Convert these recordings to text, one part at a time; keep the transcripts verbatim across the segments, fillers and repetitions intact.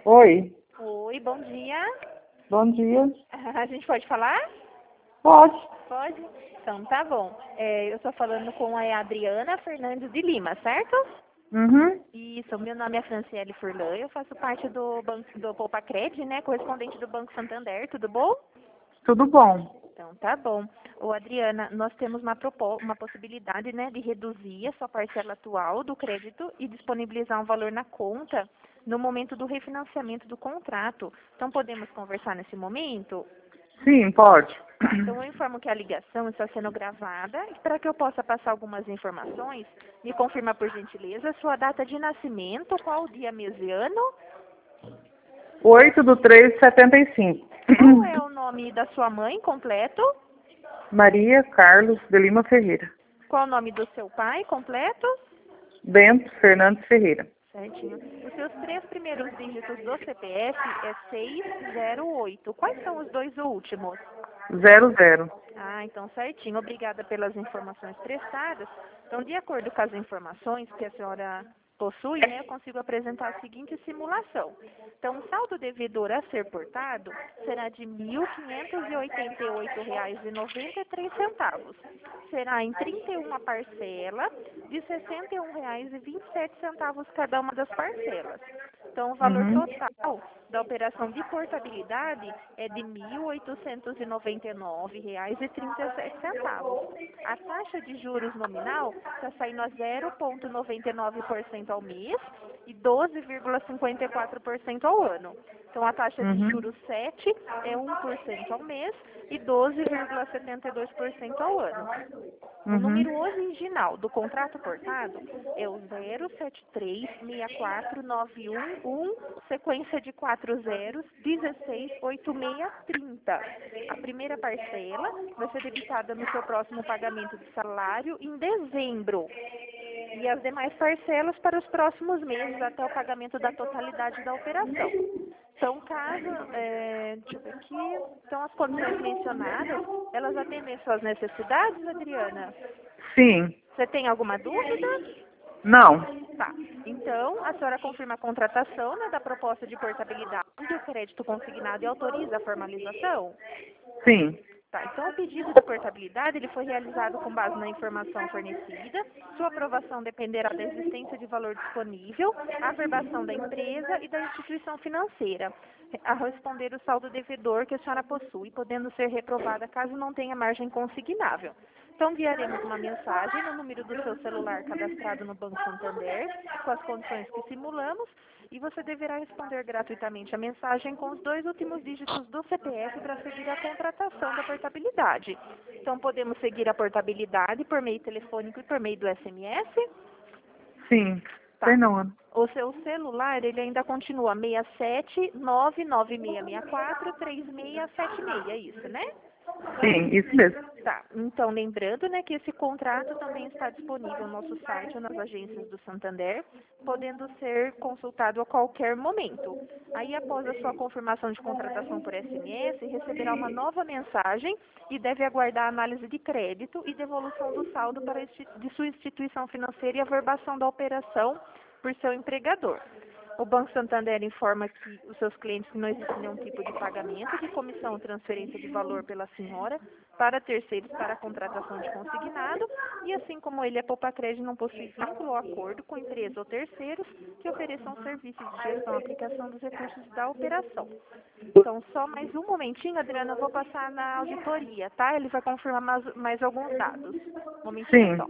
Oi, Oi, bom dia. bom dia. A gente pode falar? Pode? Pode? Então, tá bom. É, eu estou falando com a Adriana Fernandes de Lima, certo? Uhum. Isso, meu nome é Franciele Furlan, eu faço parte do banco do Poupacred, né, correspondente do Banco Santander, tudo bom? Tudo bom. Então, tá bom. Ô, Adriana, nós temos uma, propo uma possibilidade, né, de reduzir a sua parcela atual do crédito e disponibilizar um valor na conta no momento do refinanciamento do contrato. Então, podemos conversar nesse momento? Sim, pode. Então, eu informo que a ligação está sendo gravada e para que eu possa passar algumas informações, me confirma, por gentileza, sua data de nascimento, qual o dia, mês e ano, oito do três de setenta e cinco. qual é o nome da sua mãe completo, Maria Carlos de Lima Ferreira. qual o nome do seu pai completo, Bento Fernandes Ferreira. certinho. Os seus três primeiros dígitos do C P F é seis zero oito. Quais são os dois últimos? Zero zero. Ah, então certinho. Obrigada pelas informações prestadas. Então, de acordo com as informações que a senhora possui, né, eu consigo apresentar a seguinte simulação. Então, o saldo devedor a ser portado será de mil quinhentos e oitenta e oito reais e noventa e três centavos. Será em trinta e uma parcelas de sessenta e um reais e vinte e sete centavos cada uma das parcelas. Então, o valor Uhum. total da operação de portabilidade é de mil oitocentos e noventa e nove reais e trinta e sete centavos. A taxa de juros nominal está saindo a zero vírgula noventa e nove por cento ao mês e doze vírgula cinquenta e quatro por cento ao ano. Então, a taxa de Uhum. juros sete é um por cento ao mês e doze vírgula setenta e dois por cento ao ano. O número Uhum. original do contrato portado é o zero sete três seis quatro nove um um, sequência de quatro zeros, dezesseis oito seis trinta. A primeira parcela vai ser debitada no seu próximo pagamento de salário em dezembro. E as demais parcelas para os próximos meses até o pagamento da totalidade da operação. Então, caso, é, deixa eu ver aqui, então as condições mencionadas, elas atendem suas necessidades, Adriana? Sim. Você tem alguma dúvida? Não. Tá. Então, a senhora confirma a contratação, né, da proposta de portabilidade do crédito consignado e autoriza a formalização? Sim. Tá, então o pedido de portabilidade ele foi realizado com base na informação fornecida. Sua aprovação dependerá da existência de valor disponível, a averbação da empresa e da instituição financeira, a responder o saldo devedor que a senhora possui, podendo ser reprovada caso não tenha margem consignável. Então, enviaremos uma mensagem no número do seu celular cadastrado no Banco Santander, com as condições que simulamos, e você deverá responder gratuitamente a mensagem com os dois últimos dígitos do C P F para seguir a contratação da portabilidade. Então, podemos seguir a portabilidade por meio telefônico e por meio do S M S? Sim. Tá. Sei não, Ana. O seu celular, ele ainda continua seis sete nove nove seis seis quatro três seis sete seis, é isso, né? Sim, isso mesmo. Tá, então lembrando, né, que esse contrato também está disponível no nosso site ou nas agências do Santander, podendo ser consultado a qualquer momento. Aí, após a sua confirmação de contratação por S M S, receberá uma nova mensagem e deve aguardar a análise de crédito e devolução do saldo para insti- de sua instituição financeira e averbação da operação por seu empregador. O Banco Santander informa que os seus clientes que não existe nenhum tipo de pagamento de comissão ou transferência de valor pela senhora para terceiros para a contratação de consignado e assim como ele, a Poupacred não possui vínculo ou acordo com empresa ou terceiros que ofereçam serviços de gestão e aplicação dos recursos da operação. Então, só mais um momentinho, Adriana, eu vou passar na auditoria, tá? Ele vai confirmar mais, mais alguns dados. Um momentinho Sim. só.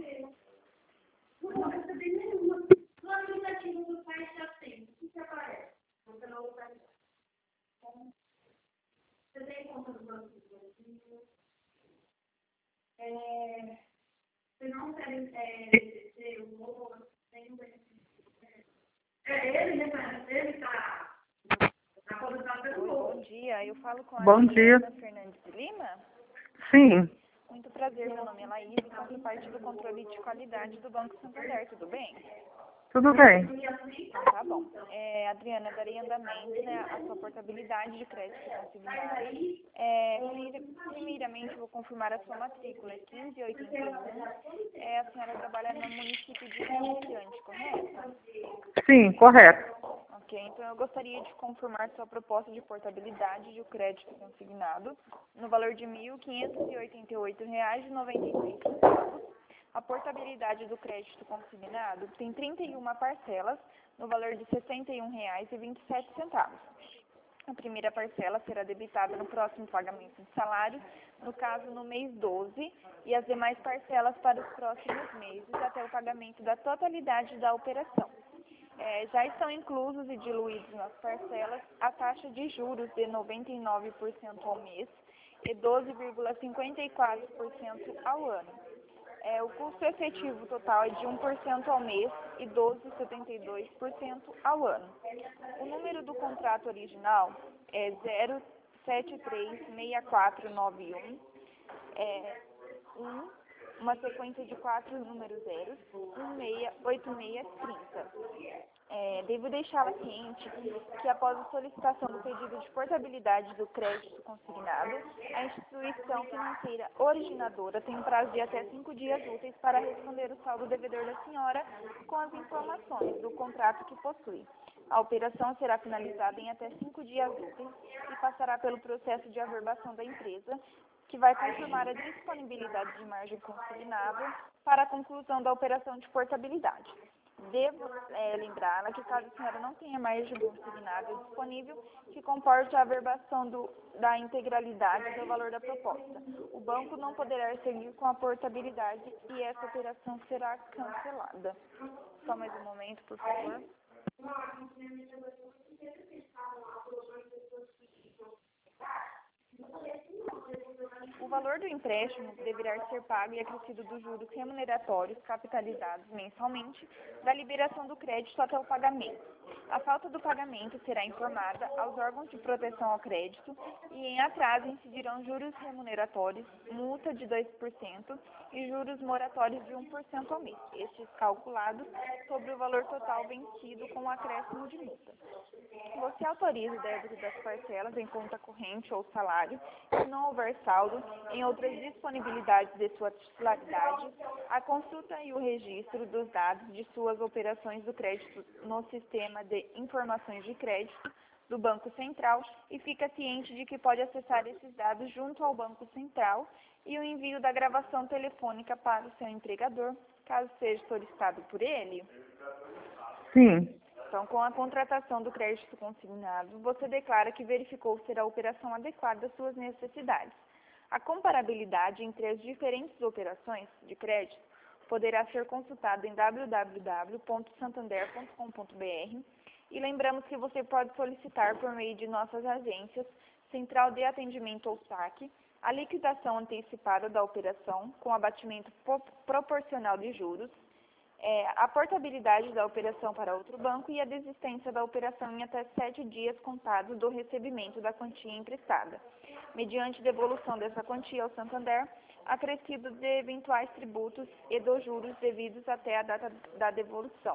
Oi, bom dia. Eu falo com a Bom dia. Adriana Fernandes de Lima. Sim. Muito prazer, meu nome é Laís e faço parte do controle de qualidade do Banco Santander, tudo bem? Tudo bem. Então, tá bom. É, Adriana, darei andamento, né, à sua portabilidade de crédito consignado. É, primeira- primeiramente, vou confirmar a sua matrícula, é quinze mil e oitenta e um. É, a senhora trabalha no município de Rio Grande, correto? Sim, correto. Ok, então eu gostaria de confirmar sua proposta de portabilidade de crédito consignado no valor de mil quinhentos e oitenta e oito reais e noventa e seis centavos. A portabilidade do crédito consignado tem trinta e uma parcelas no valor de sessenta e um reais e vinte e sete centavos. A primeira parcela será debitada no próximo pagamento de salário, no caso no mês doze, e as demais parcelas para os próximos meses até o pagamento da totalidade da operação. É, já estão inclusos e diluídos nas parcelas a taxa de juros de noventa e nove por cento ao mês e doze vírgula cinquenta e quatro por cento ao ano. É, o custo efetivo total é de um por cento ao mês e doze vírgula setenta e dois por cento ao ano. O número do contrato original é zero sete três seis quatro nove um, é um, uma sequência de quatro números zeros, um seis oito seis trinta. É, devo deixá-la ciente que após a solicitação do pedido de portabilidade do crédito consignado, a instituição financeira originadora tem um prazo de até cinco dias úteis para responder o saldo devedor da senhora com as informações do contrato que possui. A operação será finalizada em até cinco dias úteis e passará pelo processo de averbação da empresa, que vai confirmar a disponibilidade de margem consignada para a conclusão da operação de portabilidade. Devo é, lembrá-la que caso a senhora não tenha margem consignável disponível que comporte a averbação do, da integralidade do valor da proposta, o banco não poderá seguir com a portabilidade e essa operação será cancelada. Só mais um momento, por favor. O valor do empréstimo deverá ser pago e acrescido dos juros remuneratórios capitalizados mensalmente da liberação do crédito até o pagamento. A falta do pagamento será informada aos órgãos de proteção ao crédito e em atraso incidirão juros remuneratórios, multa de dois por cento e juros moratórios de um por cento ao mês, estes calculados sobre o valor total vencido com o acréscimo de multa. Você autoriza o débito das parcelas em conta corrente ou salário, se não houver saldo em outras disponibilidades de sua titularidade, a consulta e o registro dos dados de suas operações do crédito no sistema de informações de crédito do Banco Central e fica ciente de que pode acessar esses dados junto ao Banco Central e o envio da gravação telefônica para o seu empregador, caso seja solicitado por ele? Sim. Então, com a contratação do crédito consignado, você declara que verificou ser a operação adequada às suas necessidades. A comparabilidade entre as diferentes operações de crédito poderá ser consultada em w w w ponto santander ponto com ponto b r e lembramos que você pode solicitar por meio de nossas agências, Central de Atendimento ou S A C, a liquidação antecipada da operação com abatimento proporcional de juros, É, a portabilidade da operação para outro banco e a desistência da operação em até sete dias contados do recebimento da quantia emprestada, mediante devolução dessa quantia ao Santander, acrescido de eventuais tributos e dos juros devidos até a data da devolução.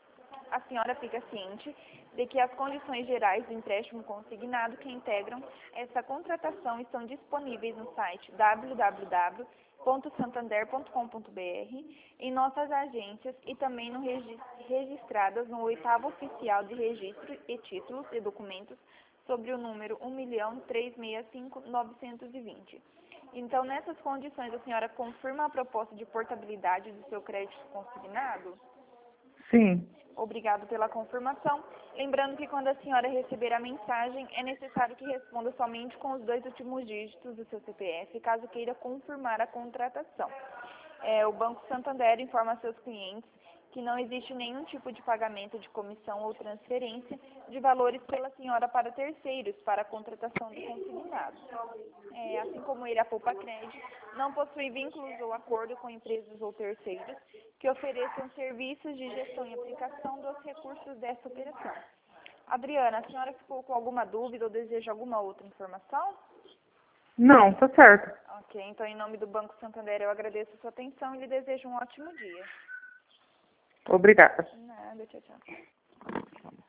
A senhora fica ciente de que as condições gerais do empréstimo consignado que integram essa contratação estão disponíveis no site w w w ponto santander ponto com ponto b r, em nossas agências e também no regi registradas no oitavo oficial de registro e títulos e documentos sobre o número um milhão trezentos e sessenta e cinco mil novecentos e vinte. Então, nessas condições, a senhora confirma a proposta de portabilidade do seu crédito consignado? Sim. Obrigado pela confirmação. Lembrando que quando a senhora receber a mensagem, é necessário que responda somente com os dois últimos dígitos do seu C P F, caso queira confirmar a contratação. É, o Banco Santander informa a seus clientes que não existe nenhum tipo de pagamento de comissão ou transferência de valores pela senhora para terceiros para a contratação do consignado. É, assim como ele, a Poupa Crédito, não possui vínculos ou acordo com empresas ou terceiros que ofereçam serviços de gestão e aplicação dos recursos dessa operação. Adriana, a senhora ficou com alguma dúvida ou deseja alguma outra informação? Não, tá certo. Ok, então em nome do Banco Santander eu agradeço a sua atenção e lhe desejo um ótimo dia. Obrigada. Nada, tchau, tchau.